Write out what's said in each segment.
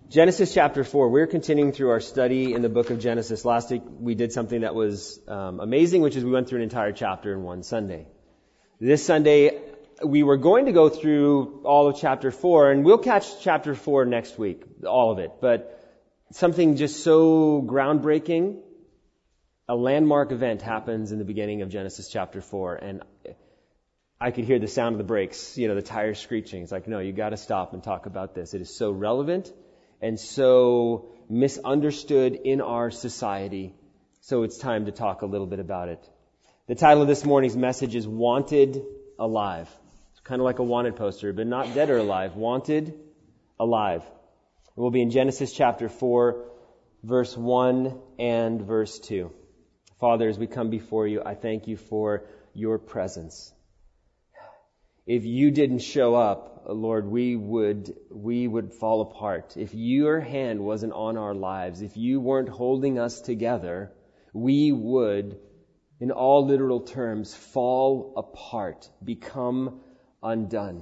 Genesis chapter 4. We're continuing through our study in the book of Genesis. Last week we did something that was amazing, which is we went through an entire chapter in one Sunday. This Sunday we were going to go through all of chapter 4, and we'll catch chapter 4 next week, all of it. But something just so groundbreaking, a landmark event happens in the beginning of Genesis chapter 4, and I could hear the sound of the brakes, the tires screeching. It's like, no, you got to stop and talk about this. It is so relevant and so misunderstood in our society. So it's time to talk a little bit about it. The title of this morning's message is Wanted Alive. It's kind of like a wanted poster, but not dead or alive. Wanted Alive. We'll be in Genesis chapter 4, verse 1 and verse 2. Father, as we come before you, I thank you for your presence. If you didn't show up, Lord, we would fall apart. If your hand wasn't on our lives, if you weren't holding us together, we would, in all literal terms, fall apart, become undone.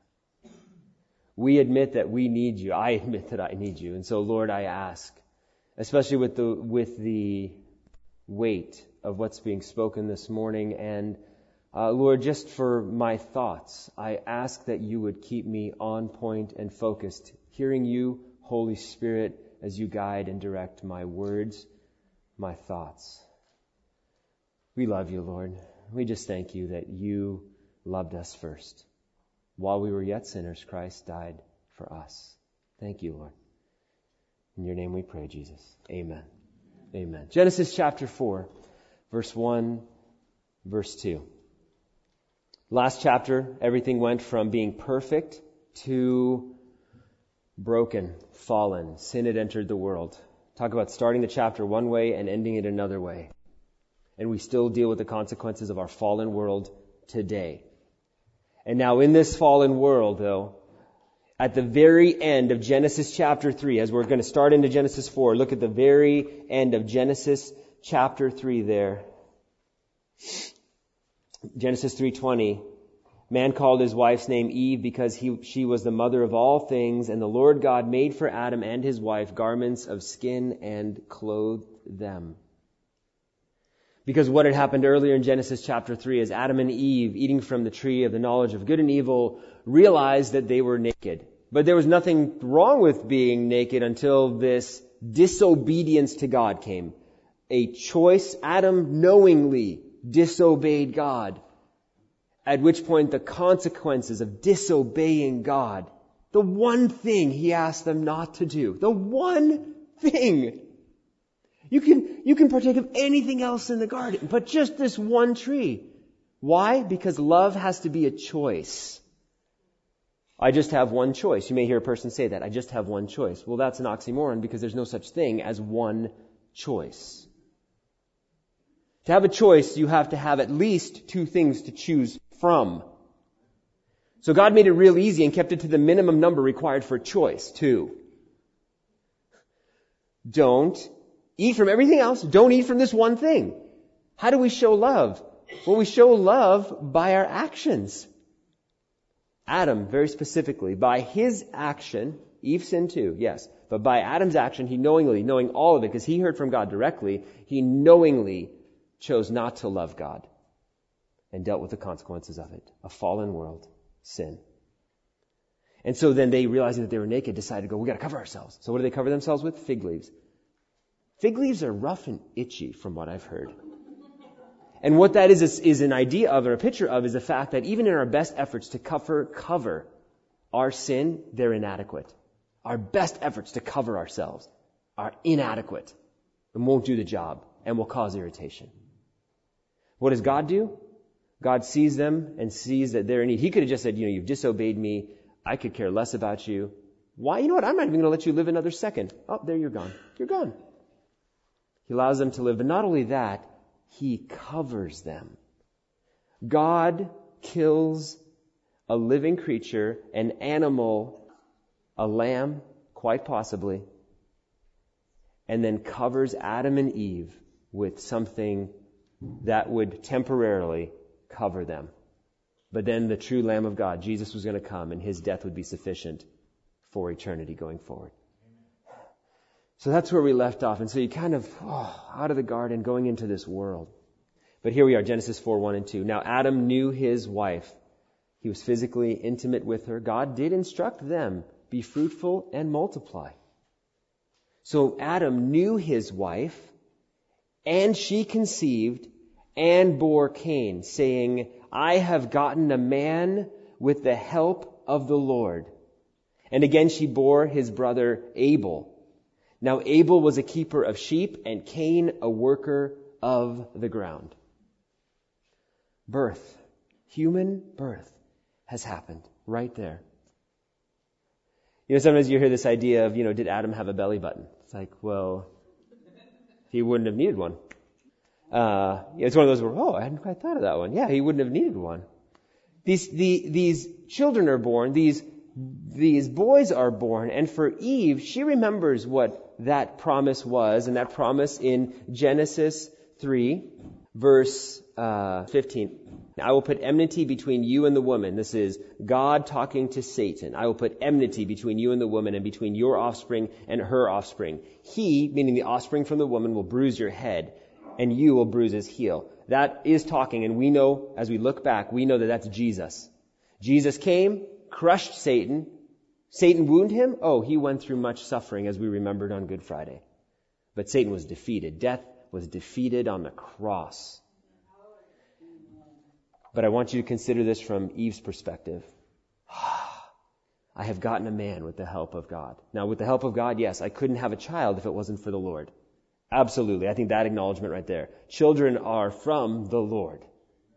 We admit that we need you. I admit that I need you. And so, Lord, I ask, especially with the weight of what's being spoken this morning, and Lord, just for my thoughts, I ask that you would keep me on point and focused, hearing you, Holy Spirit, as you guide and direct my words, my thoughts. We love you, Lord. We just thank you that you loved us first. While we were yet sinners, Christ died for us. Thank you, Lord. In your name we pray, Jesus. Amen. Amen. Genesis chapter 4, verse 1, verse 2. Last chapter, everything went from being perfect to broken, fallen. Sin had entered the world. Talk about starting the chapter one way and ending it another way. And we still deal with the consequences of our fallen world today. And now in this fallen world, though, at the very end of Genesis chapter 3, as we're going to start into Genesis 4, look at the very end of Genesis chapter 3 there. Genesis 3:20, man called his wife's name Eve because she was the mother of all things, and the Lord God made for Adam and his wife garments of skin and clothed them. Because what had happened earlier in Genesis chapter 3 is Adam and Eve, eating from the tree of the knowledge of good and evil, realized that they were naked. But there was nothing wrong with being naked until this disobedience to God came. A choice. Adam knowingly disobeyed God. At which point the consequences of disobeying God, the one thing he asked them not to do, the one thing. You can partake of anything else in the garden, but just this one tree. Why? Because love has to be a choice. I just have one choice. You may hear a person say that. I just have one choice. Well, that's an oxymoron because there's no such thing as one choice. To have a choice, you have to have at least two things to choose from. So God made it real easy and kept it to the minimum number required for choice, 2. Don't eat from everything else. Don't eat from this one thing. How do we show love? Well, we show love by our actions. Adam, very specifically, by his action, Eve sinned too, yes. But by Adam's action, he knowing all of it, because he heard from God directly, he knowingly chose not to love God and dealt with the consequences of it. A fallen world, sin. And so then they, realizing that they were naked, decided to go, we got to cover ourselves. So what do they cover themselves with? Fig leaves. Fig leaves are rough and itchy from what I've heard. And what that is an idea of, or a picture of, is the fact that even in our best efforts to cover our sin, they're inadequate. Our best efforts to cover ourselves are inadequate and won't do the job and will cause irritation. What does God do? God sees them and sees that they're in need. He could have just said, you've disobeyed me. I could care less about you. Why? You know what? I'm not even going to let you live another second. Oh, there you're gone. You're gone. He allows them to live. But not only that, he covers them. God kills a living creature, an animal, a lamb, quite possibly, and then covers Adam and Eve with something that would temporarily cover them. But then the true Lamb of God, Jesus, was going to come, and his death would be sufficient for eternity going forward. So that's where we left off. And so you kind of, out of the garden, going into this world. But here we are, Genesis 4, 1 and 2. Now Adam knew his wife. He was physically intimate with her. God did instruct them, be fruitful and multiply. So Adam knew his wife, and she conceived and bore Cain, saying, I have gotten a man with the help of the Lord. And again she bore his brother Abel. Now Abel was a keeper of sheep, and Cain a worker of the ground. Birth, human birth, has happened right there. Sometimes you hear this idea of, did Adam have a belly button? It's like, well, he wouldn't have needed one. It's one of those where, I hadn't quite thought of that one. Yeah, he wouldn't have needed one. These children are born, these boys are born, and for Eve, she remembers what that promise was, and that promise in Genesis 3, verse 15. I will put enmity between you and the woman. This is God talking to Satan. I will put enmity between you and the woman, and between your offspring and her offspring. He, meaning the offspring from the woman, will bruise your head, and you will bruise his heel. That is talking, and we know, as we look back, we know that that's Jesus. Jesus came, crushed Satan. Satan wounded him? Oh, he went through much suffering, as we remembered on Good Friday. But Satan was defeated. Death was defeated on the cross. But I want you to consider this from Eve's perspective. I have gotten a man with the help of God. Now, with the help of God, yes, I couldn't have a child if it wasn't for the Lord. Absolutely. I think that acknowledgement right there. Children are from the Lord.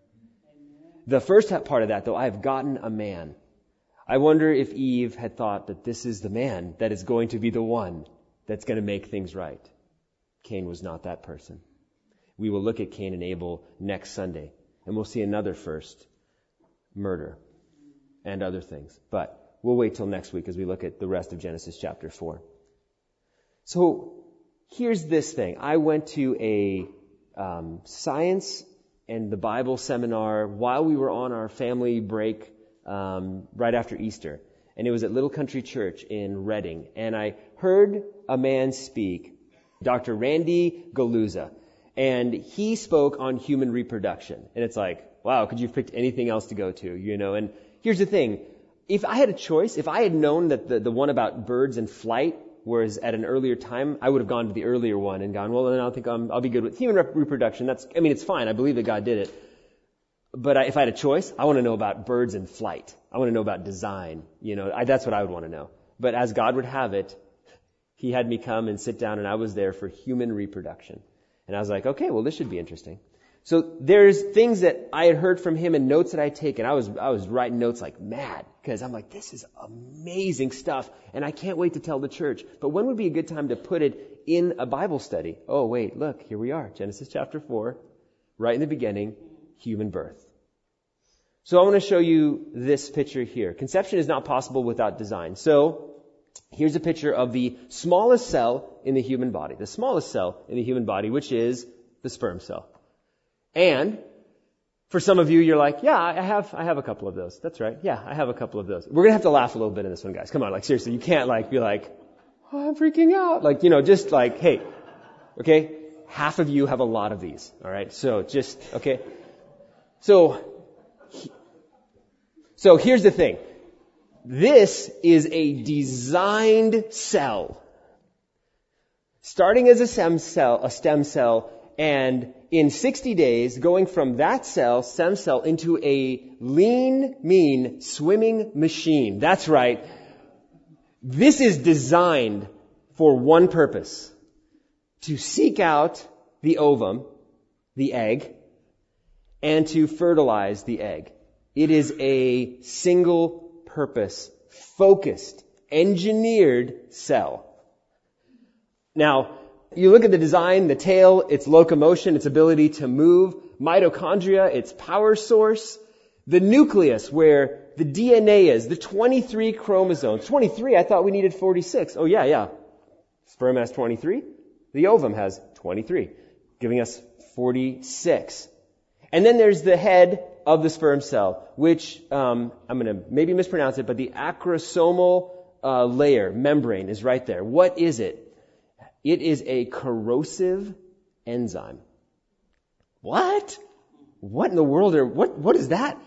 The first part of that, though, I have gotten a man. I wonder if Eve had thought that this is the man that is going to be the one that's going to make things right. Cain was not that person. We will look at Cain and Abel next Sunday, and we'll see another first, murder, and other things. But we'll wait till next week as we look at the rest of Genesis chapter 4. So here's this thing. I went to a science and the Bible seminar while we were on our family break right after Easter. And it was at Little Country Church in Redding. And I heard a man speak, Dr. Randy Galuza. And he spoke on human reproduction. And it's like, wow, could you have picked anything else to go to, And here's the thing. If I had a choice, if I had known that the one about birds and flight was at an earlier time, I would have gone to the earlier one and gone, well, then I don't think I'll be good with human reproduction. It's fine. I believe that God did it. But if I had a choice, I want to know about birds and flight. I want to know about design. That's what I would want to know. But as God would have it, he had me come and sit down, and I was there for human reproduction. And I was like, okay, well, this should be interesting. So there's things that I had heard from him and notes that I had taken. I was writing notes like mad because I'm like, this is amazing stuff, and I can't wait to tell the church. But when would be a good time to put it in a Bible study? Oh, wait, look, here we are, Genesis chapter 4, right in the beginning, human birth. So I want to show you this picture here. Conception is not possible without design. So here's a picture of the smallest cell in the human body. The smallest cell in the human body, which is the sperm cell. And for some of you, you're like, yeah, I have a couple of those. That's right. Yeah, I have a couple of those. We're going to have to laugh a little bit in this one, guys. Come on, seriously, you can't be like, oh, I'm freaking out. Just hey, okay, half of you have a lot of these. All right. So okay. So here's the thing. This is a designed cell. Starting as a stem cell, and in 60 days, going from that stem cell, into a lean, mean, swimming machine. That's right. This is designed for one purpose. To seek out the ovum, the egg, and to fertilize the egg. It is a single purpose, focused, engineered cell. Now, you look at the design, the tail, its locomotion, its ability to move, mitochondria, its power source, the nucleus where the DNA is, the 23 chromosomes. 23, I thought we needed 46. Oh yeah. Sperm has 23. The ovum has 23, giving us 46. And then there's the head of the sperm cell, which, I'm going to maybe mispronounce it, but the acrosomal layer, membrane, is right there. What is it? It is a corrosive enzyme. What? What in the world what is that?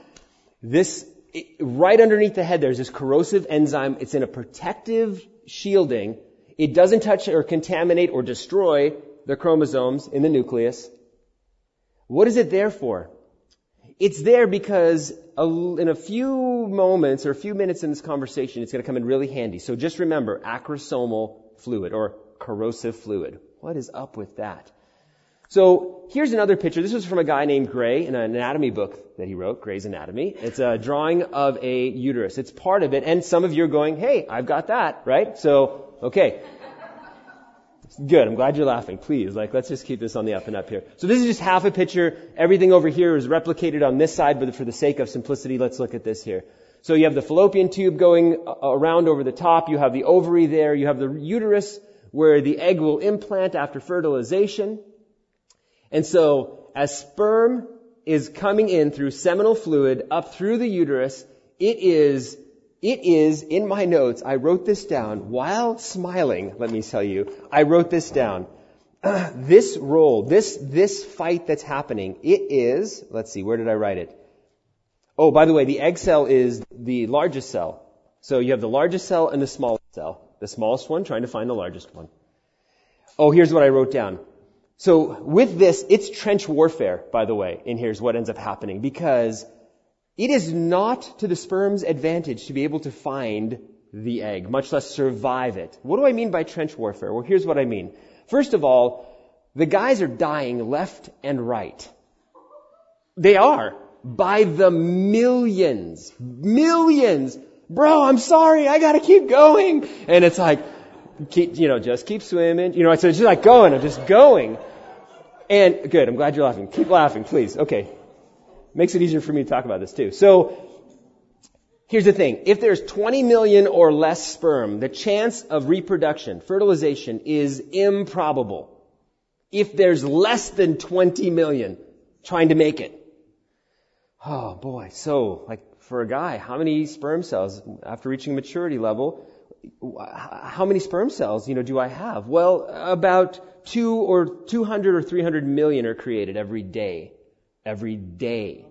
Right underneath the head, there's this corrosive enzyme. It's in a protective shielding. It doesn't touch or contaminate or destroy the chromosomes in the nucleus. What is it there for? It's there because in a few moments or a few minutes in this conversation, it's going to come in really handy. So just remember, acrosomal fluid or corrosive fluid. What is up with that? So here's another picture. This was from a guy named Gray in an anatomy book that he wrote, Gray's Anatomy. It's a drawing of a uterus. It's part of it. And some of you are going, hey, I've got that, right? So, okay. Good. I'm glad you're laughing. Please, let's just keep this on the up and up here. So this is just half a picture. Everything over here is replicated on this side, but for the sake of simplicity, let's look at this here. So you have the fallopian tube going around over the top. You have the ovary there. You have the uterus where the egg will implant after fertilization. And so as sperm is coming in through seminal fluid up through the uterus, it is in my notes, I wrote this down while smiling, let me tell you. I wrote this down. This role, this fight that's happening, it is, let's see, where did I write it? Oh, by the way, the egg cell is the largest cell. So you have the largest cell and the smallest cell. The smallest one trying to find the largest one. Oh, here's what I wrote down. So with this, it's trench warfare, by the way, and here's what ends up happening, because it is not to the sperm's advantage to be able to find the egg, much less survive it. What do I mean by trench warfare? Well, here's what I mean. First of all, the guys are dying left and right. They are. By the millions. Millions. Bro, I'm sorry, I gotta keep going. And it's like, just keep swimming. So it's just like going, I'm just going. And good, I'm glad you're laughing. Keep laughing, please. Okay. Makes it easier for me to talk about this too. So, here's the thing. If there's 20 million or less sperm, the chance of reproduction, fertilization, is improbable. If there's less than 20 million trying to make it. Oh boy. So, for a guy, how many sperm cells, after reaching maturity level, how many sperm cells, do I have? Well, about 200 or 300 million are created every day. Every day.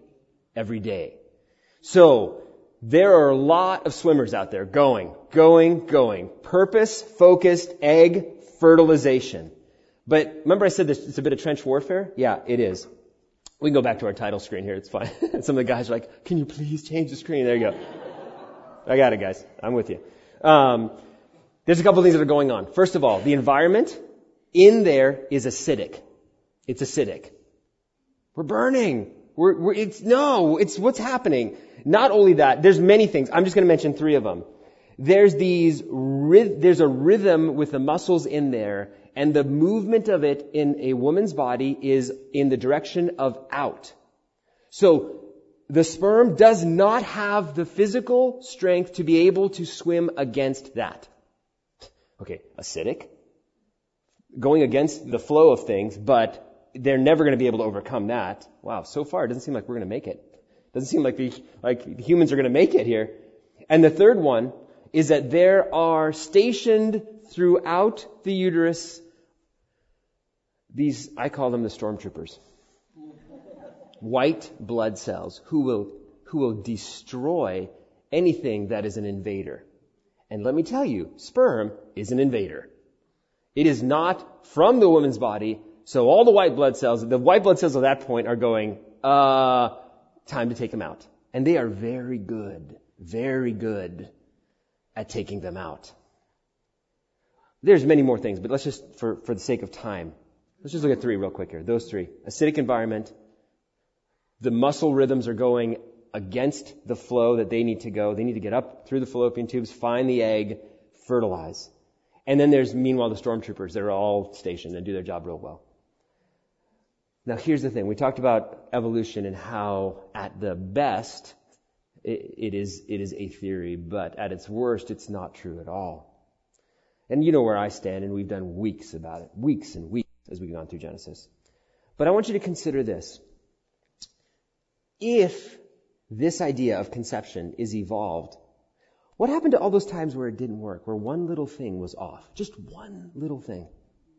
So, there are a lot of swimmers out there going. Purpose-focused egg fertilization. But remember I said this, it's a bit of trench warfare? Yeah, it is. We can go back to our title screen here, it's fine. Some of the guys are like, can you please change the screen? There you go. I got it, guys. I'm with you. There's a couple of things that are going on. First of all, the environment in there is acidic. It's acidic. We're burning. It's what's happening. Not only that, there's many things. I'm just going to mention 3 of them. There's a rhythm with the muscles in there, and the movement of it in a woman's body is in the direction of out. So, the sperm does not have the physical strength to be able to swim against that. Okay, acidic. Going against the flow of things, but they're never going to be able to overcome that. Wow, so far it doesn't seem like we're going to make it. Doesn't seem like the humans are going to make it here. And the third one is that there are stationed throughout the uterus these, I call them the stormtroopers. White blood cells who will destroy anything that is an invader. And let me tell you, sperm is an invader. It is not from the woman's body. So all the white blood cells at that point are going, time to take them out. And they are very good at taking them out. There's many more things, but let's just, for the sake of time, let's just look at 3 real quick here. Those 3. Acidic environment. The muscle rhythms are going against the flow that they need to go. They need to get up through the fallopian tubes, find the egg, fertilize. And then there's, meanwhile, the stormtroopers. They're all stationed and do their job real well. Now, here's the thing. We talked about evolution and how, at the best, it is a theory, but at its worst, it's not true at all. And you know where I stand, and we've done weeks about it. Weeks and weeks as we've gone through Genesis. But I want you to consider this. If this idea of conception is evolved, what happened to all those times where it didn't work, where one little thing was off? Just one little thing.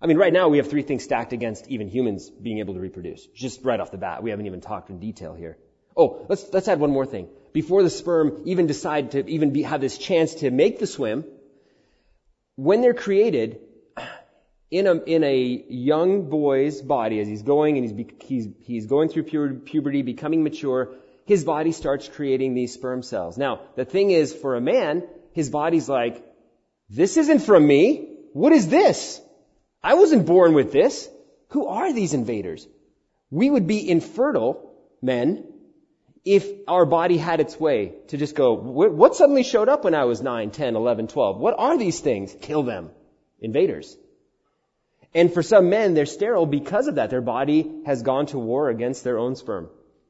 I mean, right now we have three things stacked against even humans being able to reproduce. Just right off the bat. We haven't even talked in detail here. Oh, let's add one more thing. Before the sperm even decide to even have this chance to make the swim, when they're created, in a young boy's body, as he's going and he's going through puberty, becoming mature, his body starts creating these sperm cells. Now, the thing is, for a man, his body's like, this isn't from me. What is this? I wasn't born with this. Who are these invaders? We would be infertile men if our body had its way to just go, what suddenly showed up when I was 9, 10, 11, 12? What are these things? Kill them. Invaders. And for some men, they're sterile because of that. Their body has gone to war against their own sperm.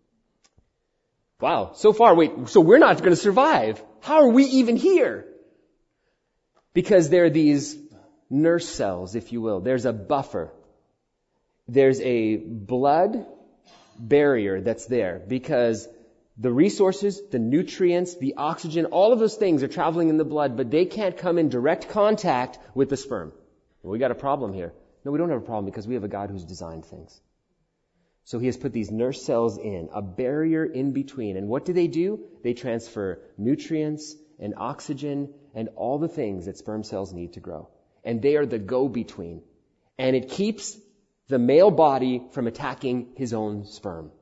Wow. So far, so we're not going to survive. How are we even here? Because there are these nurse cells, if you will. There's a buffer. There's a blood barrier that's there because the resources, the nutrients, the oxygen, all of those things are traveling in the blood, but they can't come in direct contact with the sperm. Well, we got a problem here. No, we don't have a problem because we have a God who's designed things. So he has put these nurse cells in, a barrier in between. And what do? They transfer nutrients and oxygen and all the things that sperm cells need to grow. And they are the go-between. And it keeps the male body from attacking his own sperm.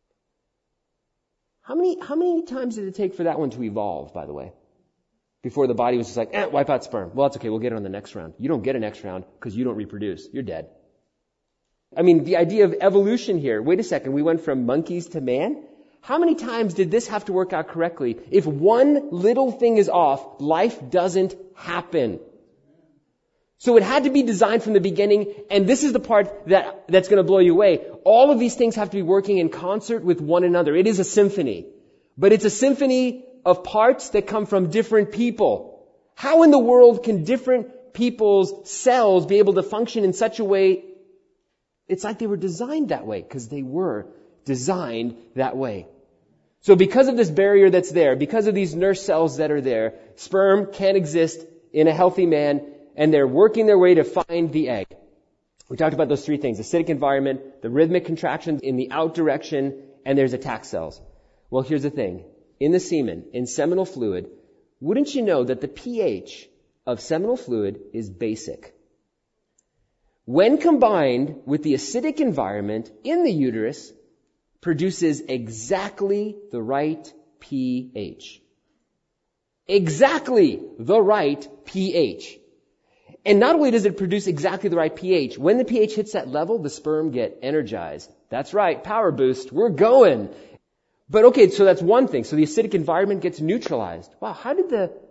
How many times did it take for that one to evolve, by the way? Before the body was just like, wipe out sperm. Well, that's okay, we'll get it on the next round. You don't get a next round because you don't reproduce. You're dead. I mean, the idea of evolution here, wait a second, we went from monkeys to man? How many times did this have to work out correctly? If one little thing is off, life doesn't happen. So it had to be designed from the beginning, and this is the part that's going to blow you away. All of these things have to be working in concert with one another. It is a symphony. But it's a symphony of parts that come from different people. How in the world can different people's cells be able to function in such a way? It's like they were designed that way, because they were designed that way. So because of this barrier that's there, because of these nurse cells that are there, sperm can't exist in a healthy man, and they're working their way to find the egg. We talked about those three things: acidic environment, the rhythmic contractions in the out direction, and there's attack cells. Well, here's the thing. In the semen, in seminal fluid, wouldn't you know that the pH of seminal fluid is basic? When combined with the acidic environment in the uterus, produces exactly the right pH. Exactly the right pH. And not only does it produce exactly the right pH, when the pH hits that level, the sperm get energized. That's right, power boost, we're going. But okay, so that's one thing. So the acidic environment gets neutralized. Wow, how did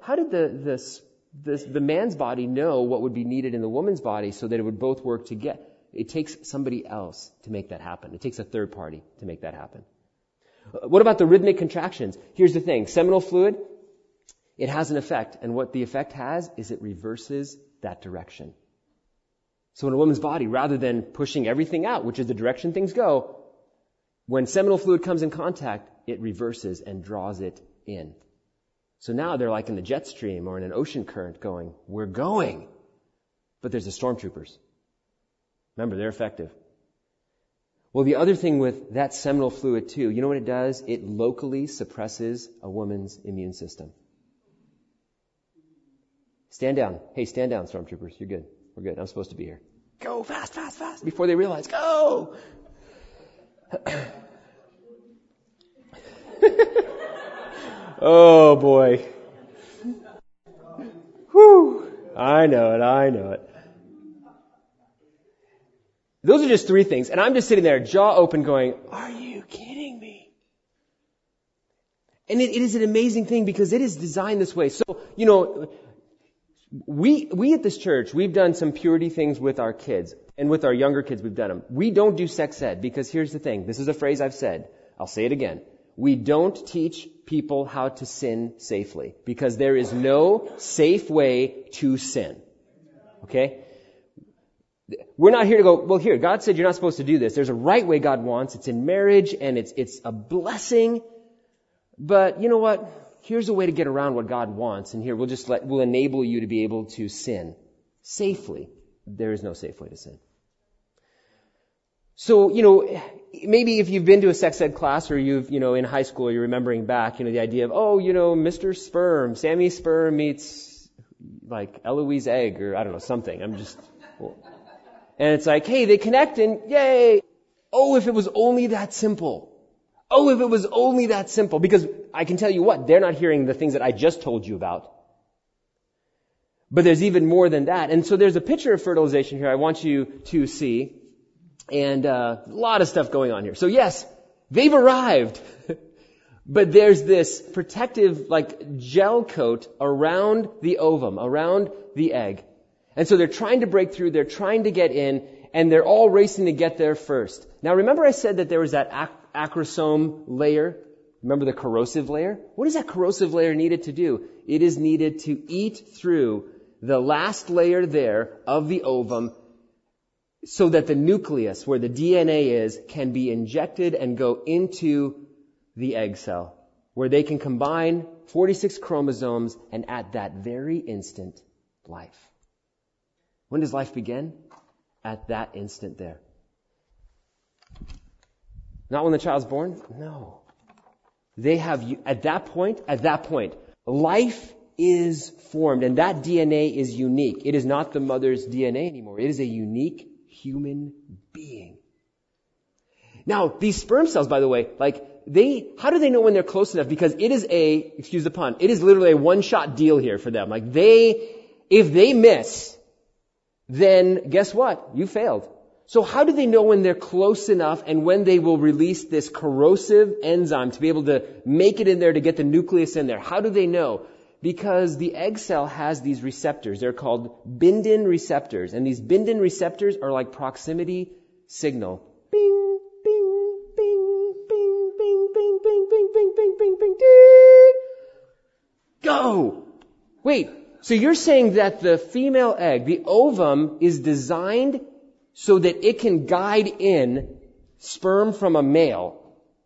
the man's body know what would be needed in the woman's body so that it would both work together? It takes somebody else to make that happen. It takes a third party to make that happen. What about the rhythmic contractions? Here's the thing. Seminal fluid, it has an effect. And what the effect has is it reverses that direction. So in a woman's body, rather than pushing everything out, which is the direction things go, when seminal fluid comes in contact, it reverses and draws it in. So now they're like in the jet stream or in an ocean current going, we're going. But there's the stormtroopers. Remember, they're effective. Well, the other thing with that seminal fluid too, you know what it does? It locally suppresses a woman's immune system. Stand down. Hey, stand down, stormtroopers. You're good. We're good. I'm supposed to be here. Go fast, fast, fast. Before they realize, go! Oh boy. Whew. I know it. Those are just three things. And I'm just sitting there, jaw open, going, are you kidding me? And it is an amazing thing because it is designed this way. So, we at this church, we've done some purity things with our kids. And with our younger kids, we've done them. We don't do sex ed because here's the thing. This is a phrase I've said. I'll say it again. We don't teach people how to sin safely because there is no safe way to sin. Okay? We're not here to go, well, here, God said you're not supposed to do this. There's a right way God wants. It's in marriage and it's a blessing. But you know what? Here's a way to get around what God wants. And here, we'll enable you to be able to sin safely. there is no safe way to sin. So, maybe if you've been to a sex ed class or you've, in high school, you're remembering back, the idea of, Mr. Sperm, Sammy Sperm meets like Eloise egg or I don't know, something. And it's like, hey, they connect and yay. Oh, if it was only that simple. Oh, if it was only that simple. Because I can tell you what, they're not hearing the things that I just told you about. But there's even more than that. And so there's a picture of fertilization here I want you to see. And a lot of stuff going on here. So yes, they've arrived. But there's this protective, gel coat around the ovum, around the egg. And so they're trying to break through, they're trying to get in, and they're all racing to get there first. Now remember I said that there was that acrosome layer? Remember the corrosive layer? What is that corrosive layer needed to do? It is needed to eat through the last layer there of the ovum so that the nucleus, where the DNA is, can be injected and go into the egg cell, where they can combine 46 chromosomes and at that very instant, life. When does life begin? At that instant there. Not when the child's born? No. They have, at that point, life is formed, and that DNA is unique. It is not the mother's DNA anymore. It is a unique human being. Now, these sperm cells, by the way, how do they know when they're close enough? Because it is excuse the pun, it is literally a one-shot deal here for them. If they miss, then guess what? You failed. So how do they know when they're close enough and when they will release this corrosive enzyme to be able to make it in there to get the nucleus in there? How do they know? Because the egg cell has these receptors. They're called Bindin receptors. And these Bindin receptors are like proximity signal. Bing, bing, bing, bing, bing, bing, bing, bing, bing, bing, bing, bing, ding. Go! Wait, so you're saying that the female egg, the ovum, is designed so that it can guide in sperm from a male.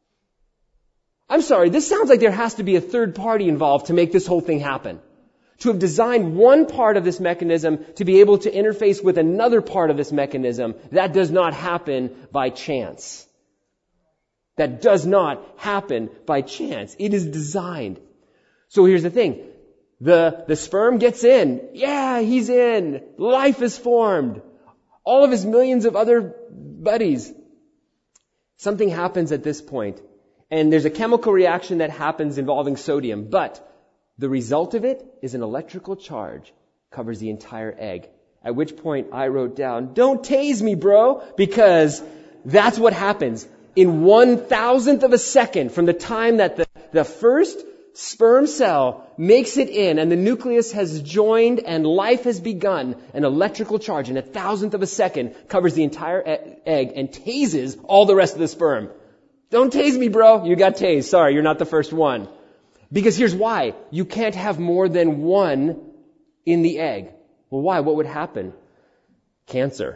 I'm sorry, this sounds like there has to be a third party involved to make this whole thing happen. To have designed one part of this mechanism to be able to interface with another part of this mechanism, that does not happen by chance. That does not happen by chance. It is designed. So here's the thing. The sperm gets in. Yeah, he's in. Life is formed. All of his millions of other buddies. Something happens at this point. And there's a chemical reaction that happens involving sodium. But the result of it is an electrical charge covers the entire egg. At which point I wrote down, don't tase me, bro, because that's what happens. In 1,000th of a second from the time that the first sperm cell makes it in and the nucleus has joined and life has begun, an electrical charge in 1,000th of a second covers the entire egg and tases all the rest of the sperm. Don't tase me, bro. You got tased. Sorry, you're not the first one. Because here's why. You can't have more than one in the egg. Well, why? What would happen? Cancer.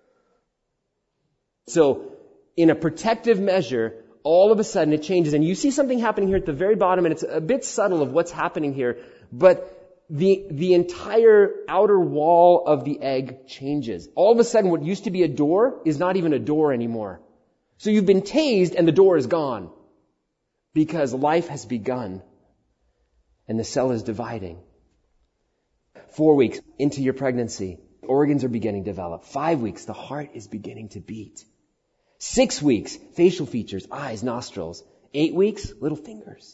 So, in a protective measure, all of a sudden it changes. And you see something happening here at the very bottom, and it's a bit subtle of what's happening here. But the entire outer wall of the egg changes. All of a sudden, what used to be a door is not even a door anymore. So you've been tased and the door is gone. Because life has begun. And the cell is dividing. 4 weeks into your pregnancy, organs are beginning to develop. 5 weeks, the heart is beginning to beat. 6 weeks, facial features, eyes, nostrils. 8 weeks, little fingers.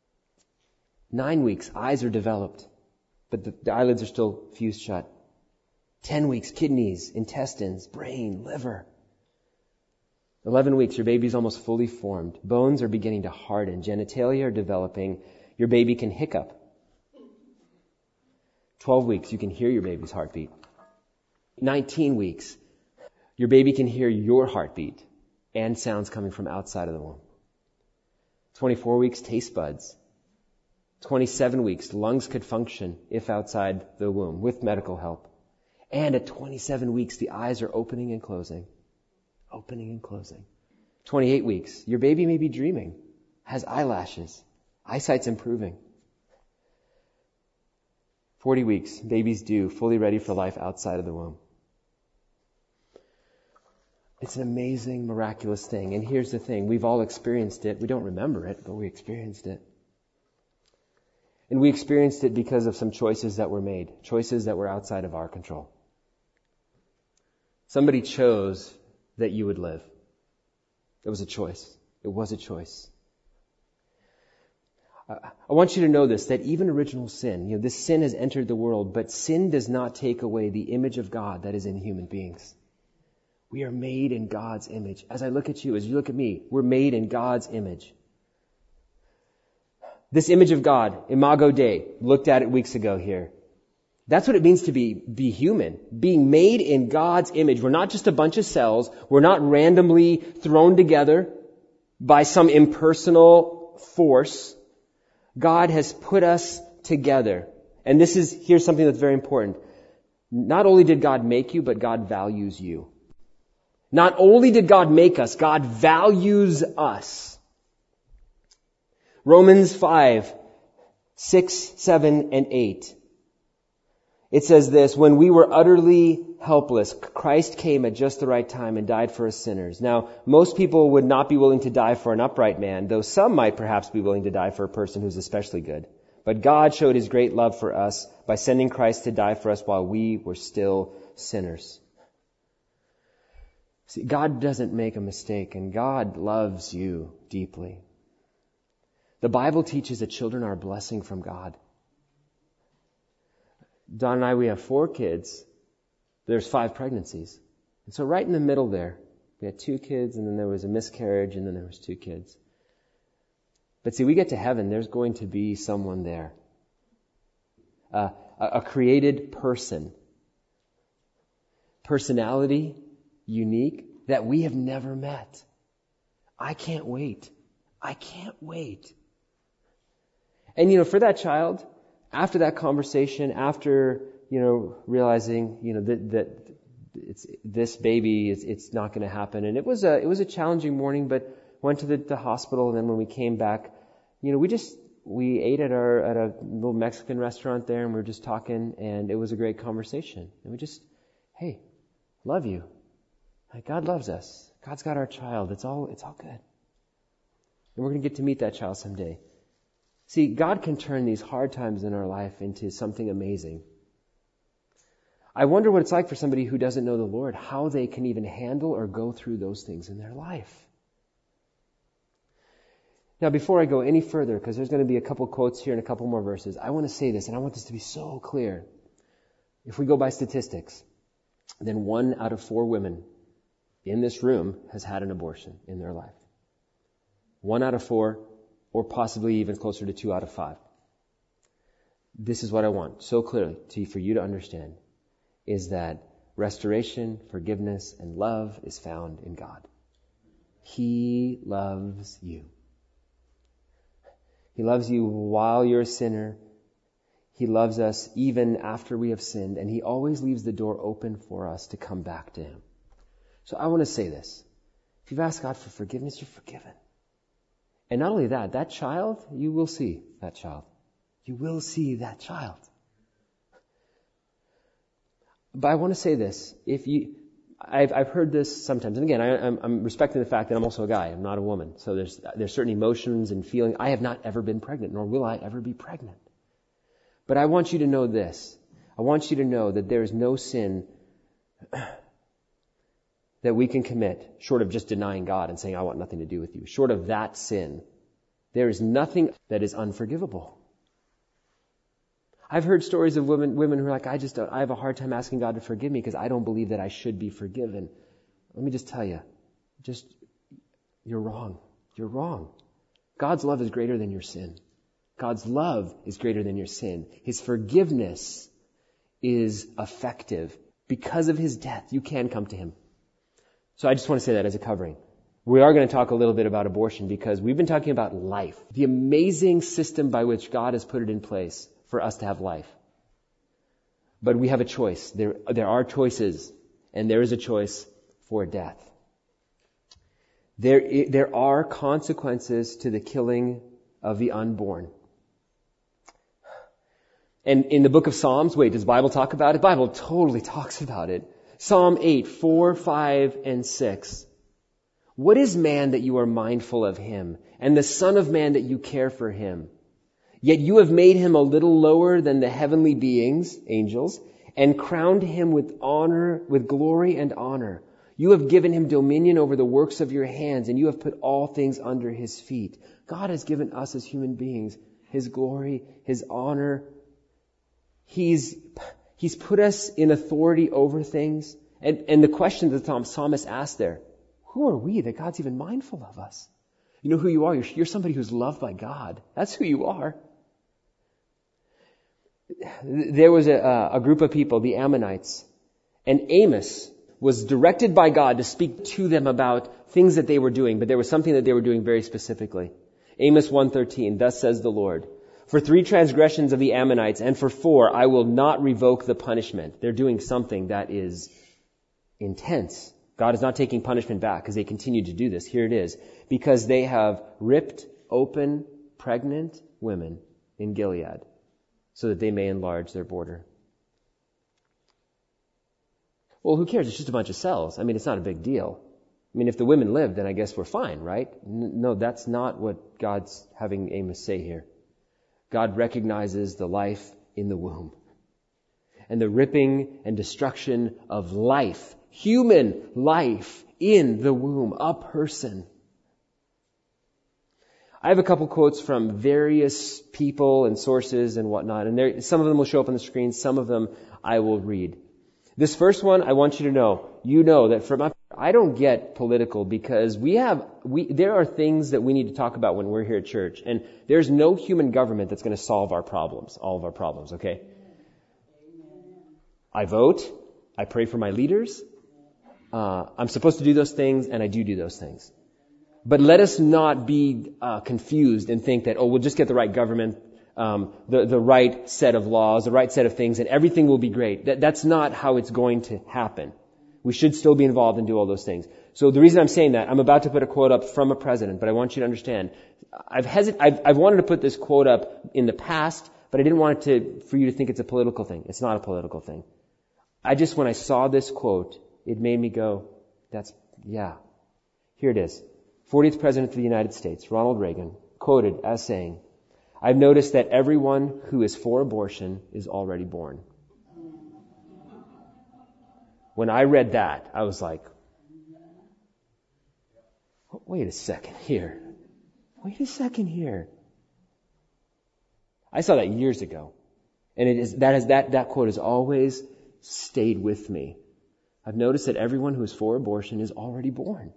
9 weeks, eyes are developed, but the eyelids are still fused shut. 10 weeks, kidneys, intestines, brain, liver. 11 weeks, your baby's almost fully formed. Bones are beginning to harden. Genitalia are developing. Your baby can hiccup. 12 weeks, you can hear your baby's heartbeat. 19 weeks, your baby can hear your heartbeat and sounds coming from outside of the womb. 24 weeks, taste buds. 27 weeks, lungs could function if outside the womb with medical help. And at 27 weeks, the eyes are opening and closing. Opening and closing. 28 weeks, your baby may be dreaming, has eyelashes, eyesight's improving. 40 weeks, baby's due, fully ready for life outside of the womb. It's an amazing, miraculous thing. And here's the thing. We've all experienced it. We don't remember it, but we experienced it. And we experienced it because of some choices that were made. Choices that were outside of our control. Somebody chose that you would live. It was a choice. It was a choice. I want you to know this, that even original sin, this sin has entered the world, but sin does not take away the image of God that is in human beings. We are made in God's image. As I look at you, as you look at me, we're made in God's image. This image of God, Imago Dei, looked at it weeks ago here. That's what it means to be human. Being made in God's image. We're not just a bunch of cells. We're not randomly thrown together by some impersonal force. God has put us together. And here's something that's very important. Not only did God make you, but God values you. Not only did God make us, God values us. Romans 5, 6, 7, and 8. It says this, when we were utterly helpless, Christ came at just the right time and died for us sinners. Now, most people would not be willing to die for an upright man, though some might perhaps be willing to die for a person who's especially good. But God showed His great love for us by sending Christ to die for us while we were still sinners. See, God doesn't make a mistake, and God loves you deeply. The Bible teaches that children are a blessing from God. Don and I, we have 4 kids. There's 5 pregnancies. And so right in the middle there, we had 2 kids, and then there was a miscarriage, and then there was 2 kids. But see, we get to heaven, there's going to be someone there. A created person. Personality, unique, that we have never met. I can't wait. I can't wait. And for that child, after that conversation, after, realizing, that it's this baby, it's not going to happen. And it was a challenging morning, but went to the hospital. And then when we came back, we ate at a little Mexican restaurant there, and we were just talking, and it was a great conversation. And we hey, love you. Like, God loves us. God's got our child. It's all good. And we're going to get to meet that child someday. See, God can turn these hard times in our life into something amazing. I wonder what it's like for somebody who doesn't know the Lord, how they can even handle or go through those things in their life. Now, before I go any further, because there's going to be a couple quotes here and a couple more verses, I want to say this, and I want this to be so clear. If we go by statistics, then 1 out of 4 women in this room has had an abortion in their life. 1 out of 4, or possibly even closer to 2 out of 5. This is what I want so clearly for you to understand, is that restoration, forgiveness, and love is found in God. He loves you. He loves you while you're a sinner. He loves us even after we have sinned, and He always leaves the door open for us to come back to Him. So I want to say this. If you've asked God for forgiveness, you're forgiven. And not only that, that child, you will see that child. You will see that child. But I want to say this. I've heard this sometimes. And again, I'm respecting the fact that I'm also a guy. I'm not a woman. So there's certain emotions and feelings. I have not ever been pregnant, nor will I ever be pregnant. But I want you to know this. I want you to know that there is no sin that we can commit, short of just denying God and saying, I want nothing to do with you. Short of that sin, there is nothing that is unforgivable. I've heard stories of women who are like, I have a hard time asking God to forgive me because I don't believe that I should be forgiven. Let me just tell you, you're wrong. You're wrong. God's love is greater than your sin. God's love is greater than your sin. His forgiveness is effective. Because of His death, you can come to Him. So I just want to say that as a covering. We are going to talk a little bit about abortion because we've been talking about life, the amazing system by which God has put it in place for us to have life. But we have a choice. There are choices, and there is a choice for death. There are consequences to the killing of the unborn. And in the book of Psalms, does the Bible talk about it? The Bible totally talks about it. Psalm 8, 4, 5, and 6. What is man that you are mindful of him, and the son of man that you care for him? Yet you have made him a little lower than the heavenly beings, angels, and crowned him with honor, with glory and honor. You have given him dominion over the works of your hands, and you have put all things under his feet. God has given us as human beings his glory, his honor. He's put us in authority over things. And the question that the psalmist asked there, who are we that God's even mindful of us? You know who you are? You're somebody who's loved by God. That's who you are. There was a group of people, the Ammonites, and Amos was directed by God to speak to them about things that they were doing, but there was something that they were doing very specifically. Amos 1:13, thus says the Lord, for 3 transgressions of the Ammonites, and for 4, I will not revoke the punishment. They're doing something that is intense. God is not taking punishment back because they continue to do this. Here it is. Because they have ripped open pregnant women in Gilead so that they may enlarge their border. Well, who cares? It's just a bunch of cells. I mean, it's not a big deal. I mean, if the women live, then I guess we're fine, right? No, that's not what God's having Amos say here. God recognizes the life in the womb and the ripping and destruction of life, human life in the womb, a person. I have a couple quotes from various people and sources and whatnot, and some of them will show up on the screen, some of them I will read. This first one, I want you to know that I don't get political because there are things that we need to talk about when we're here at church, and there's no human government that's going to solve all of our problems, okay? I vote, I pray for my leaders, I'm supposed to do those things, and I do those things. But let us not be confused and think that, we'll just get the right government, the right set of laws, the right set of things, and everything will be great. That's not how it's going to happen. We should still be involved and do all those things. So the reason I'm saying that, I'm about to put a quote up from a president, but I want you to understand, I've wanted to put this quote up in the past, but I didn't want for you to think it's a political thing. It's not a political thing. When I saw this quote, it made me go, here it is. 40th President of the United States, Ronald Reagan, quoted as saying, I've noticed that everyone who is for abortion is already born. When I read that, I was like, wait a second here. I saw that years ago. And that quote has always stayed with me. I've noticed that everyone who is for abortion is already born.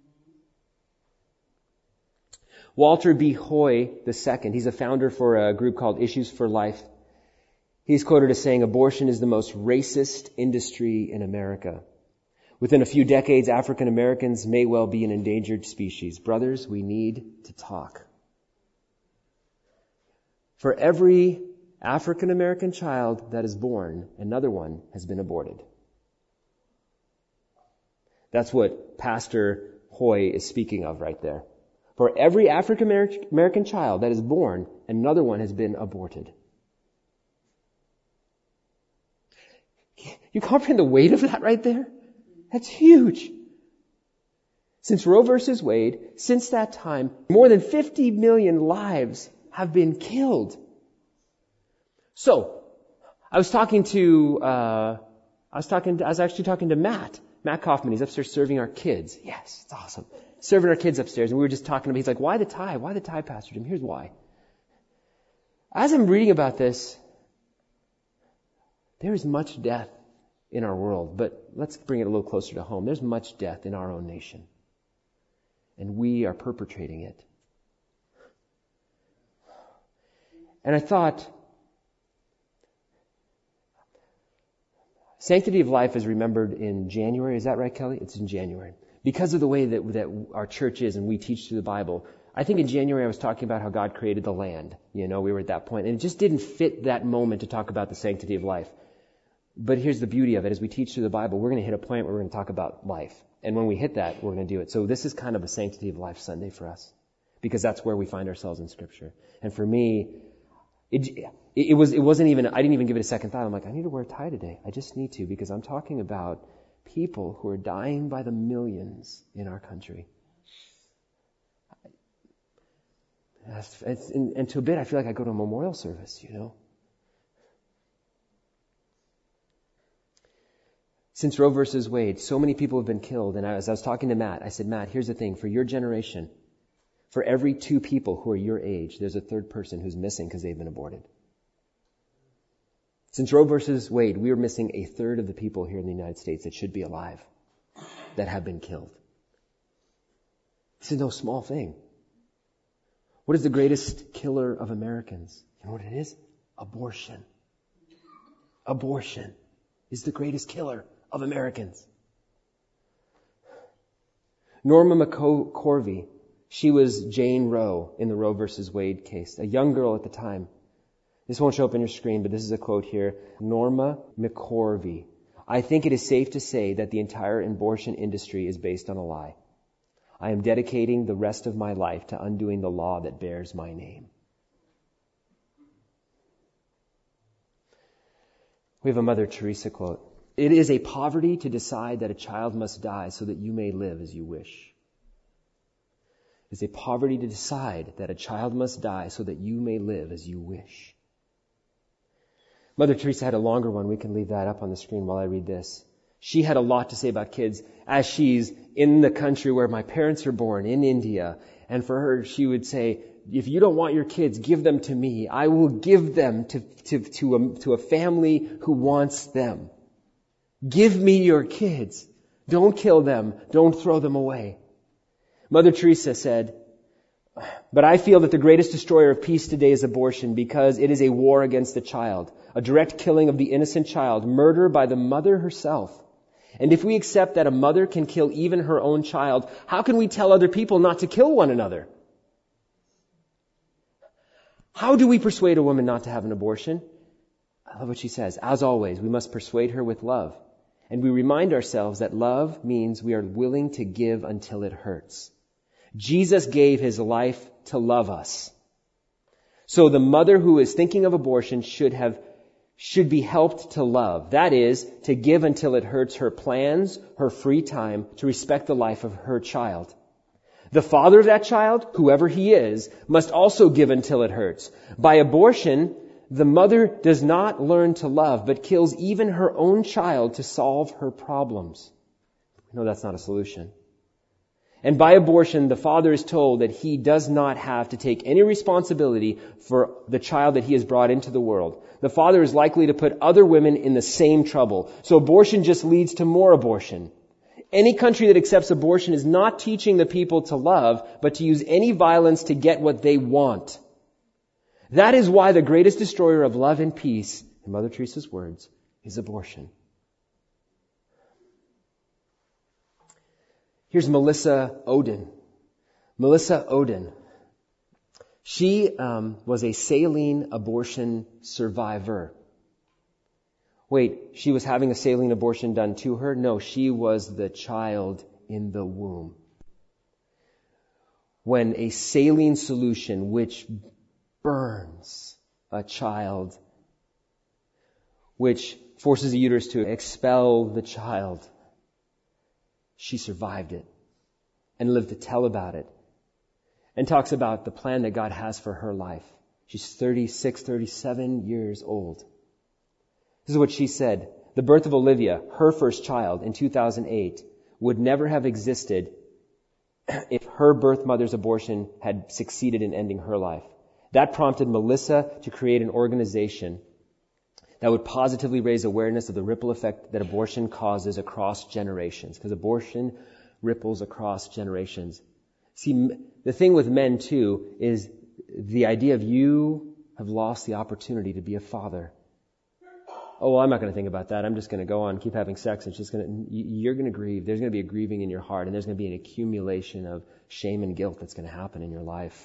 Walter B. Hoy II, he's a founder for a group called Issues for Life. He's quoted as saying, abortion is the most racist industry in America. Within a few decades, African Americans may well be an endangered species. Brothers, we need to talk. For every African American child that is born, another one has been aborted. That's what Pastor Hoy is speaking of right there. For every African American child that is born, another one has been aborted. You comprehend the weight of that right there? That's huge. Since Roe versus Wade, since that time, more than 50 million lives have been killed. So, I was actually talking to Matt Kaufman. He's upstairs serving our kids. Yes, it's awesome. Serving our kids upstairs, and we were just talking about, he's like, why the tie? Why the tie, Pastor Jim? Here's why. As I'm reading about this, there is much death in our world, but let's bring it a little closer to home. There's much death in our own nation, and we are perpetrating it. And I thought, Sanctity of Life is remembered in January. Is that right, Kelly? It's in January. Because of the way that our church is and we teach through the Bible, I think in January I was talking about how God created the land. We were at that point, and it just didn't fit that moment to talk about the sanctity of life. But here's the beauty of it. As we teach through the Bible, we're going to hit a point where we're going to talk about life. And when we hit that, we're going to do it. So this is kind of a Sanctity of Life Sunday for us, because that's where we find ourselves in Scripture. And for me, it wasn't even, I didn't even give it a second thought. I'm like, I need to wear a tie today. I just need to, because I'm talking about people who are dying by the millions in our country. And to a bit, I feel like I go to a memorial service, Since Roe versus Wade, so many people have been killed. And as I was talking to Matt, I said, Matt, here's the thing. For your generation, for every 2 people who are your age, there's a third person who's missing because they've been aborted. Since Roe versus Wade, we are missing a third of the people here in the United States that should be alive, that have been killed. This is no small thing. What is the greatest killer of Americans? You know what it is? Abortion. Abortion is the greatest killer of Americans. Norma McCorvey, she was Jane Roe in the Roe versus Wade case, a young girl at the time. This won't show up on your screen, but this is a quote here. Norma McCorvey. I think it is safe to say that the entire abortion industry is based on a lie. I am dedicating the rest of my life to undoing the law that bears my name. We have a Mother Teresa quote. It is a poverty to decide that a child must die so that you may live as you wish. It is a poverty to decide that a child must die so that you may live as you wish. Mother Teresa had a longer one. We can leave that up on the screen while I read this. She had a lot to say about kids as she's in the country where my parents are born, in India. And for her, she would say, if you don't want your kids, give them to me. I will give them to a family who wants them. Give me your kids. Don't kill them. Don't throw them away. Mother Teresa said, but I feel that the greatest destroyer of peace today is abortion because it is a war against the child, a direct killing of the innocent child, murder by the mother herself. And if we accept that a mother can kill even her own child, how can we tell other people not to kill one another? How do we persuade a woman not to have an abortion? I love what she says. As always, we must persuade her with love. And we remind ourselves that love means we are willing to give until it hurts. Jesus gave his life to love us. So the mother who is thinking of abortion should be helped to love. That is, to give until it hurts her plans, her free time, to respect the life of her child. The father of that child, whoever he is, must also give until it hurts. By abortion, the mother does not learn to love, but kills even her own child to solve her problems. No, that's not a solution. And by abortion, the father is told that he does not have to take any responsibility for the child that he has brought into the world. The father is likely to put other women in the same trouble. So abortion just leads to more abortion. Any country that accepts abortion is not teaching the people to love, but to use any violence to get what they want. That is why the greatest destroyer of love and peace, in Mother Teresa's words, is abortion. Here's Melissa Ohden. Melissa Ohden. She was a saline abortion survivor. Wait, she was having a saline abortion done to her? No, she was the child in the womb. When a saline solution, which burns a child, which forces the uterus to expel the child, she survived it and lived to tell about it and talks about the plan that God has for her life. She's 36, 37 years old. This is what she said. The birth of Olivia, her first child, in 2008, would never have existed if her birth mother's abortion had succeeded in ending her life. That prompted Melissa to create an organization that would positively raise awareness of the ripple effect that abortion causes across generations, because abortion ripples across generations. See, the thing with men, too, is the idea of you have lost the opportunity to be a father. Oh, well, I'm not going to think about that. I'm just going to go on, keep having sex. You're going to grieve. There's going to be a grieving in your heart, and there's going to be an accumulation of shame and guilt that's going to happen in your life.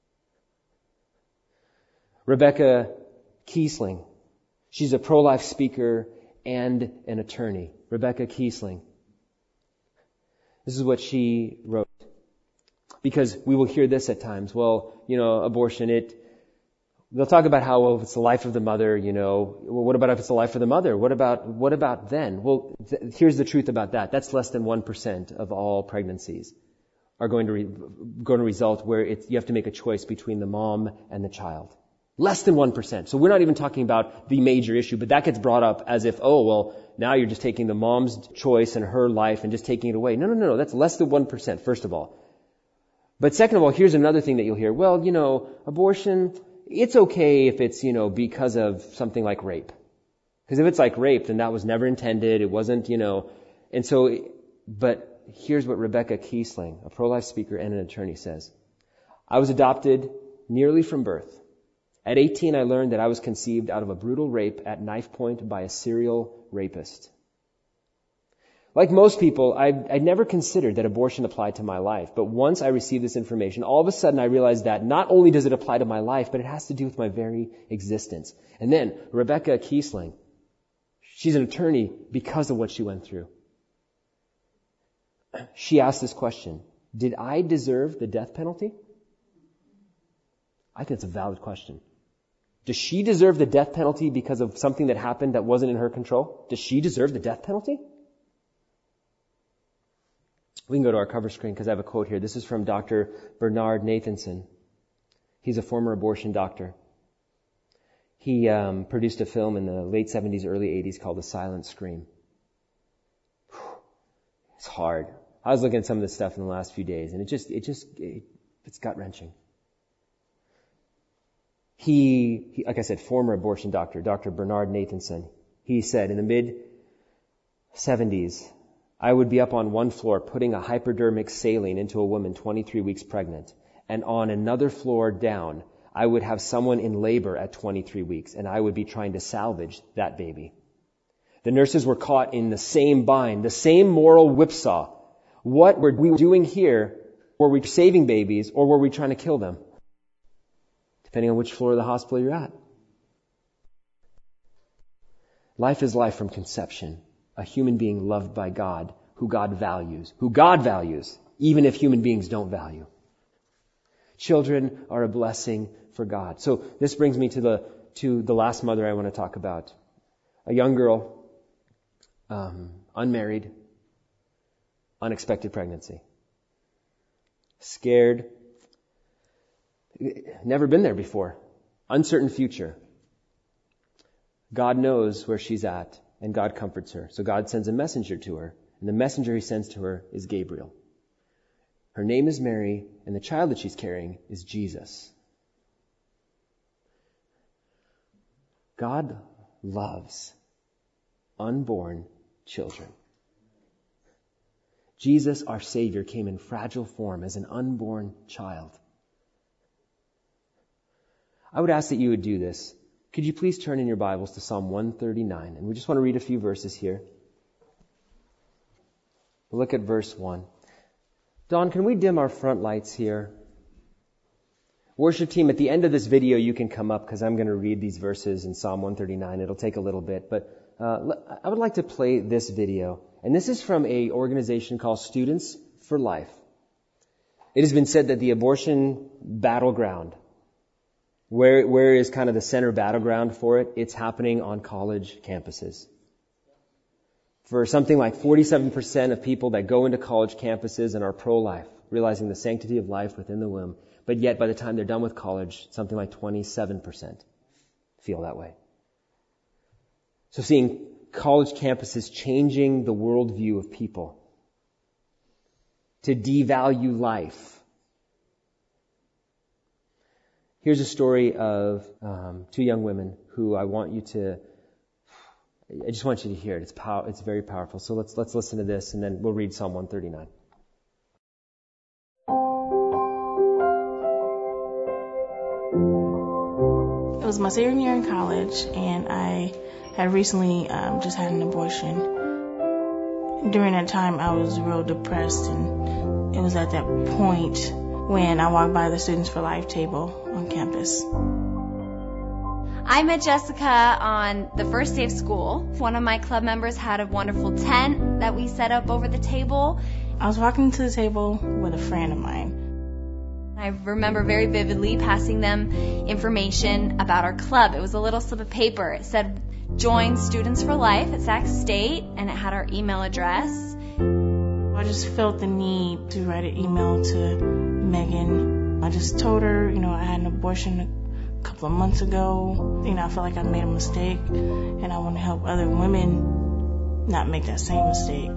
Rebecca Kiesling. She's a pro-life speaker and an attorney. Rebecca Kiesling. This is what she wrote. Because we will hear this at times. Well, abortion, They'll talk about how, well, if it's the life of the mother, well, what about if it's the life of the mother? What about then? Well, here's the truth about that. That's less than 1% of all pregnancies are going to result where you have to make a choice between the mom and the child. Less than 1%. So we're not even talking about the major issue, but that gets brought up as if, oh, well, now you're just taking the mom's choice and her life and just taking it away. No. That's less than 1%, first of all. But second of all, here's another thing that you'll hear. Well, abortion, it's okay if it's, because of something like rape. Because if it's like rape, then that was never intended. It wasn't, and so, but here's what Rebecca Kiesling, a pro-life speaker and an attorney, says. I was adopted nearly from birth. At 18, I learned that I was conceived out of a brutal rape at knife point by a serial rapist. Like most people, I'd never considered that abortion applied to my life. But once I received this information, all of a sudden I realized that not only does it apply to my life, but it has to do with my very existence. And then Rebecca Kiesling, she's an attorney because of what she went through. She asked this question, did I deserve the death penalty? I think it's a valid question. Does she deserve the death penalty because of something that happened that wasn't in her control? Does she deserve the death penalty? We can go to our cover screen because I have a quote here. This is from Dr. Bernard Nathanson. He's a former abortion doctor. He produced a film in the late 70s, early 80s called The Silent Scream. It's hard. I was looking at some of this stuff in the last few days, and it's gut-wrenching. He, like I said, former abortion doctor, Dr. Bernard Nathanson, he said in the mid-70s, I would be up on one floor putting a hypodermic saline into a woman 23 weeks pregnant, and on another floor down, I would have someone in labor at 23 weeks, and I would be trying to salvage that baby. The nurses were caught in the same bind, the same moral whipsaw. What were we doing here? Were we saving babies, or were we trying to kill them? Depending on which floor of the hospital you're at. Life is life from conception. A human being loved by God, who God values, even if human beings don't value. Children are a blessing for God. So this brings me to the last mother I want to talk about. A young girl, unmarried, unexpected pregnancy. Scared, never been there before. Uncertain future. God knows where she's at, and God comforts her. So God sends a messenger to her, and the messenger he sends to her is Gabriel. Her name is Mary, and the child that she's carrying is Jesus. God loves unborn children. Jesus, our Savior, came in fragile form as an unborn child. I would ask that you would do this. Could you please turn in your Bibles to Psalm 139? And we just want to read a few verses here. We'll look at verse 1. Don, can we dim our front lights here? Worship team, at the end of this video, you can come up because I'm going to read these verses in Psalm 139. It'll take a little bit, but I would like to play this video. And this is from an organization called Students for Life. It has been said that the abortion battleground, where is kind of the center battleground for it? It's happening on college campuses. For something like 47% of people that go into college campuses and are pro-life, realizing the sanctity of life within the womb, but yet by the time they're done with college, something like 27% feel that way. So seeing college campuses changing the worldview of people to devalue life. Here's a story of two young women who I just want you to hear it. It's very powerful. So let's listen to this, and then we'll read Psalm 139. It was my senior year in college, and I had recently just had an abortion. During that time, I was real depressed, and it was at that point when I walked by the Students for Life table on campus. I met Jessica on the first day of school. One of my club members had a wonderful tent that we set up over the table. I was walking to the table with a friend of mine, I remember very vividly passing them information about our club. It was a little slip of paper. It said, "Join Students for Life at Sac State," and it had our email address. I just felt the need to write an email to Megan. I just told her, I had an abortion a couple of months ago. I felt like I made a mistake, and I want to help other women not make that same mistake.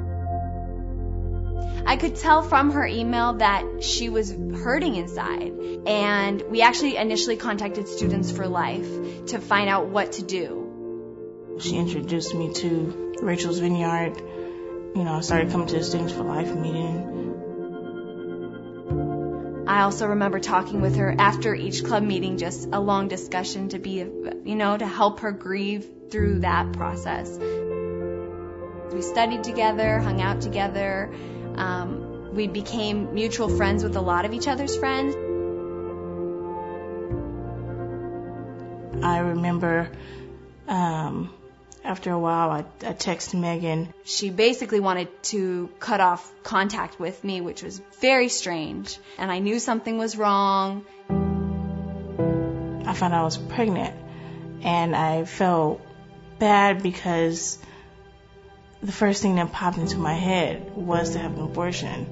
I could tell from her email that she was hurting inside, and we actually initially contacted Students for Life to find out what to do. She introduced me to Rachel's Vineyard. I started coming to the Students for Life meeting. I also remember talking with her after each club meeting, just a long discussion to be, to help her grieve through that process. We studied together, hung out together. We became mutual friends with a lot of each other's friends. I remember after a while, I texted Megan. She basically wanted to cut off contact with me, which was very strange. And I knew something was wrong. I found out I was pregnant, and I felt bad because the first thing that popped into my head was to have an abortion.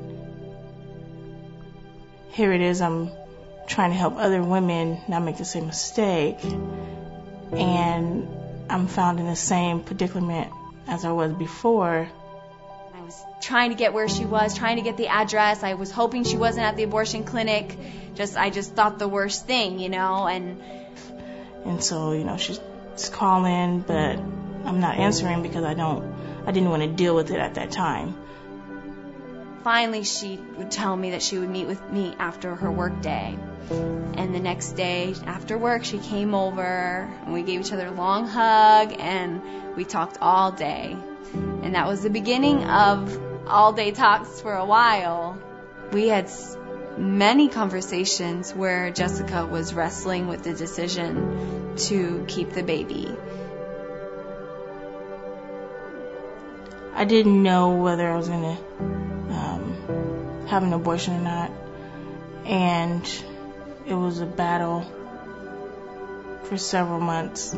Here it is, I'm trying to help other women not make the same mistake, and I'm found in the same predicament as I was before. I was trying to get where she was, trying to get the address. I was hoping she wasn't at the abortion clinic. I just thought the worst thing, and so, she's calling, but I'm not answering because I didn't want to deal with it at that time. Finally, she would tell me that she would meet with me after her work day. And the next day, after work, she came over, and we gave each other a long hug, and we talked all day. And that was the beginning of all-day talks for a while. We had many conversations where Jessica was wrestling with the decision to keep the baby. I didn't know whether I was going to have an abortion or not, and it was a battle for several months.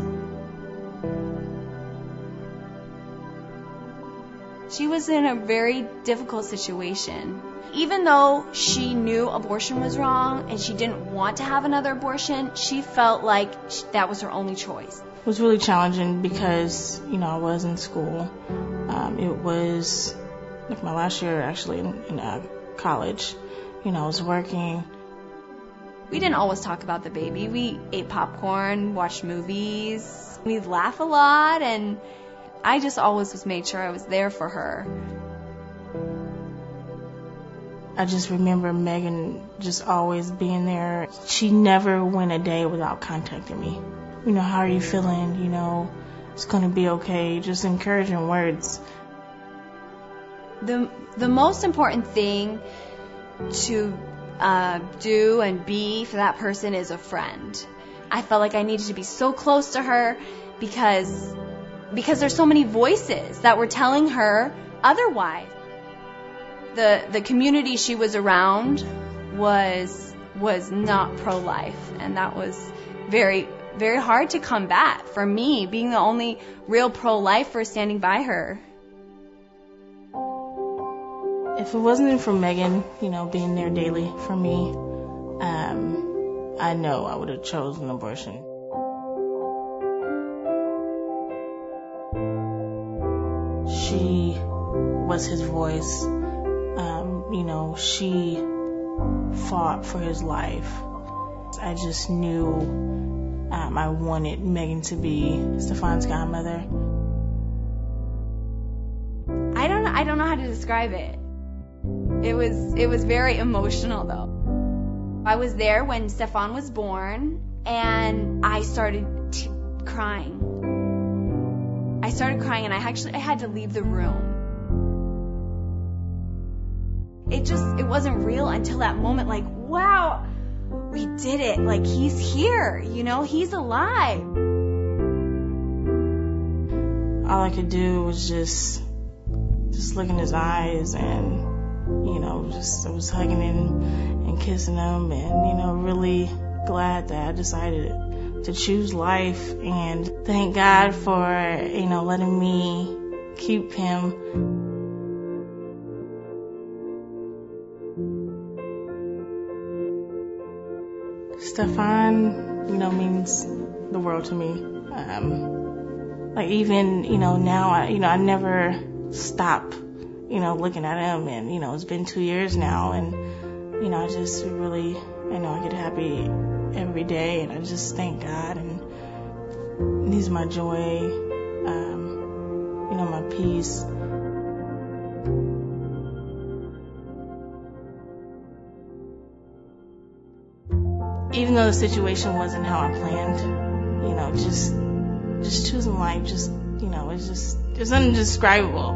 She was in a very difficult situation. Even though she knew abortion was wrong and she didn't want to have another abortion, she felt like that was her only choice. It was really challenging because, I was in school. It was like my last year actually in college. I was working. We didn't always talk about the baby. We ate popcorn, watched movies. We'd laugh a lot, and I just always made sure I was there for her. I just remember Megan just always being there. She never went a day without contacting me. How are you feeling? It's going to be okay. Just encouraging words. The most important thing to do and be for that person is a friend. I felt like I needed to be so close to her because there's so many voices that were telling her otherwise. The community she was around was not pro-life, and that was very, very hard to combat for me, being the only real pro-lifer standing by her. If it wasn't for Megan, being there daily for me, I know I would have chosen abortion. She was his voice. She fought for his life. I just knew I wanted Megan to be Stefan's godmother. I don't know how to describe it. It was very emotional, though. I was there when Stefan was born, and I started crying. And I had to leave the room. It wasn't real until that moment, like, wow, we did it. Like, he's here, he's alive. All I could do was just look in his eyes and I was hugging him and kissing him, and, really glad that I decided to choose life, and thank God for, letting me keep him. Stefan, means the world to me. Even, now, I never stop, looking at him, and, it's been 2 years now, and, I just really, I get happy every day, and I just thank God, and he's my joy, my peace. Even though the situation wasn't how I planned, just choosing life, it's indescribable.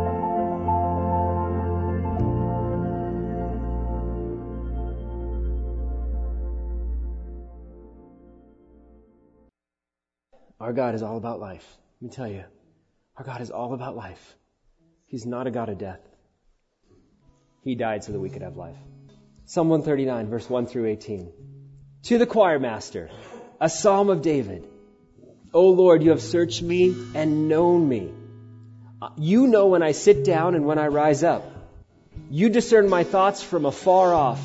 Our God is all about life. Let me tell you, our God is all about life. He's not a God of death. He died so that we could have life. Psalm 139, verse 1 through 18. To the choir master, a psalm of David. O Lord, you have searched me and known me. You know when I sit down and when I rise up. You discern my thoughts from afar off.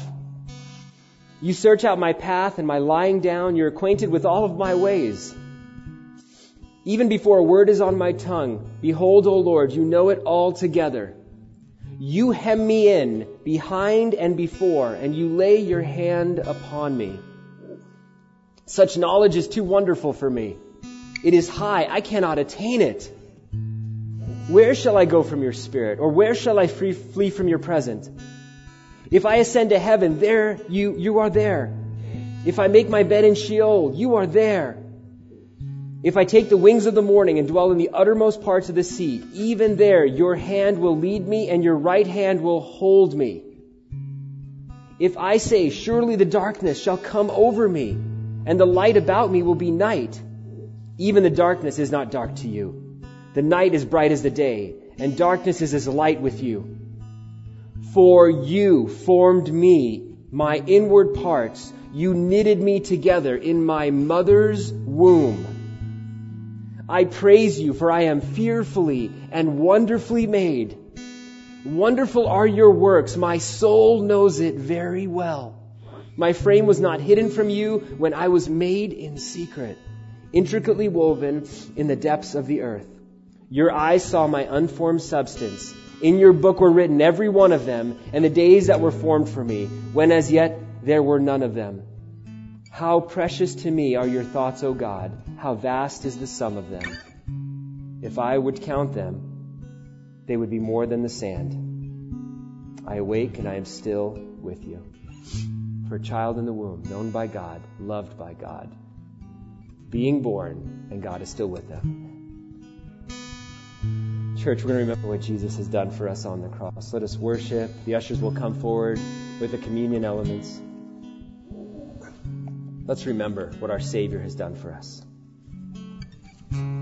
You search out my path and my lying down. You're acquainted with all of my ways. Even before a word is on my tongue, behold, O Lord, you know it all together. You hem me in behind and before, and you lay your hand upon me. Such knowledge is too wonderful for me. It is high, I cannot attain it. Where shall I go from your spirit, or where shall I flee from your presence? If I ascend to heaven, there you are there. If I make my bed in Sheol, you are there. If I take the wings of the morning and dwell in the uttermost parts of the sea, even there your hand will lead me and your right hand will hold me. If I say, surely the darkness shall come over me, and the light about me will be night, even the darkness is not dark to you. The night is bright as the day, and darkness is as light with you. For you formed me, my inward parts. You knitted me together in my mother's womb. I praise you, for I am fearfully and wonderfully made. Wonderful are your works. My soul knows it very well. My frame was not hidden from you when I was made in secret, intricately woven in the depths of the earth. Your eyes saw my unformed substance. In your book were written every one of them, and the days that were formed for me, when as yet there were none of them. How precious to me are your thoughts, O God. How vast is the sum of them. If I would count them, they would be more than the sand. I awake and I am still with you. For a child in the womb, known by God, loved by God, being born, and God is still with them. Church, we're going to remember what Jesus has done for us on the cross. Let us worship. The ushers will come forward with the communion elements. Let's remember what our Savior has done for us.